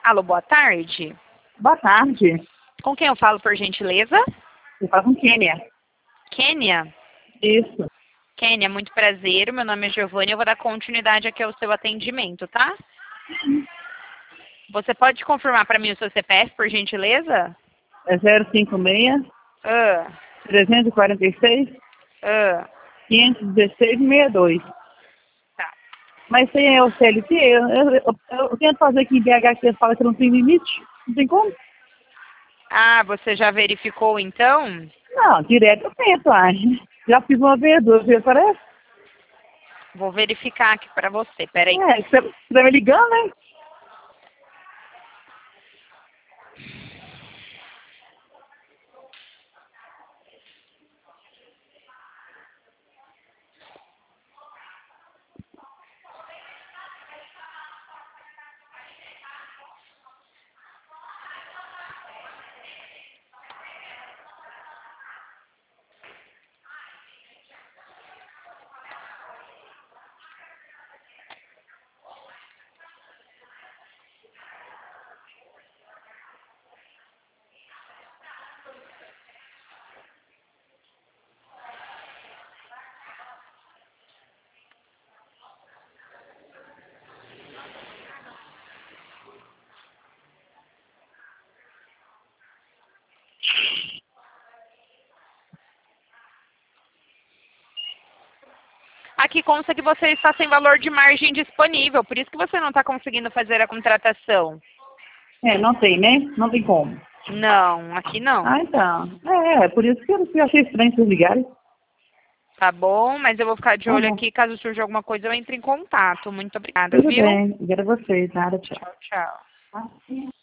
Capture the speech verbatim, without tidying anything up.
Alô, boa tarde. Boa tarde. Com quem eu falo, por gentileza? Eu falo com Kênia. Kênia? Isso. Kênia, muito prazer. Meu nome é Giovanni. Eu vou dar continuidade aqui ao seu atendimento, tá? Você pode confirmar para mim o seu C P F, por gentileza? É zero cinco seis, Ah, trezentos e quarenta e seis, ah, quinhentos e dezesseis, sessenta e dois. tá. Mas sem é o C L T, eu, eu, eu, eu tento fazer aqui em B H que eles falam que não tem limite. Não tem como? Ah, você já verificou então? Não, direto eu tento, ai. Já fiz uma vez, duas vezes, parece. Vou verificar aqui para você. Peraí. É, você você tá me ligando, né? Aqui consta que você está sem valor de margem disponível, por isso que você não está conseguindo fazer a contratação. É, não tem, né? Não tem como. Não, aqui não. Ah, então. É, é por isso que eu eu achei estranho vocês ligarem. Tá bom, mas eu vou ficar de Tá olho bom. aqui. Caso surja alguma coisa, eu entre em contato. Muito obrigada, Tudo viu? bem. Obrigada a vocês. Nada, tchau. Tchau, tchau. Ah, sim.